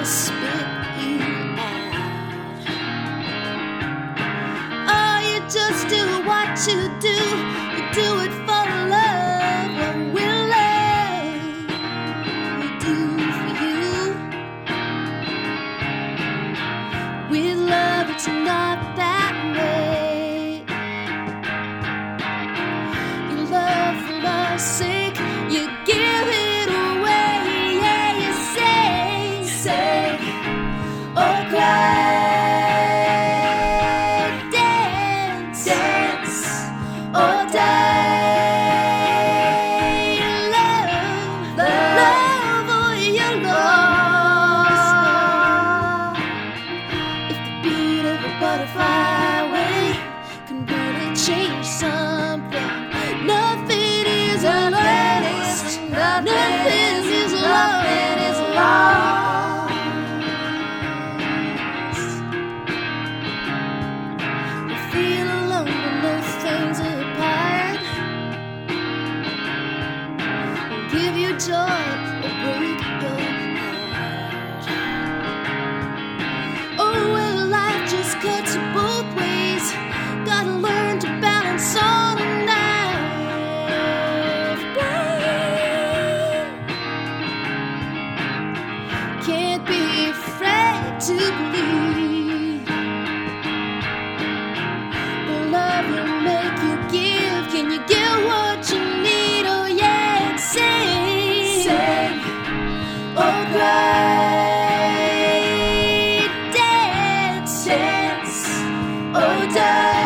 gonna spit you out. Oh, you just do what you do. You do it for love. What will love do for you? With love, it's not that way. You love for love's sake, you give it away. Yeah, you say, oh, cry, dance, oh, die. Love, oh, you lost. If the beat of a butterfly wing can really change something, nothing is lost. Nothing is lost. You feel alone when those things apart will give you joy or break your heart. Oh, well, life just cuts you both ways. Gotta learn to balance on a knife blade. Can't be afraid to believe. The love will make you give. Can you get what you need? Oh, yeah, and sing. Oh, cry, dance, oh, die.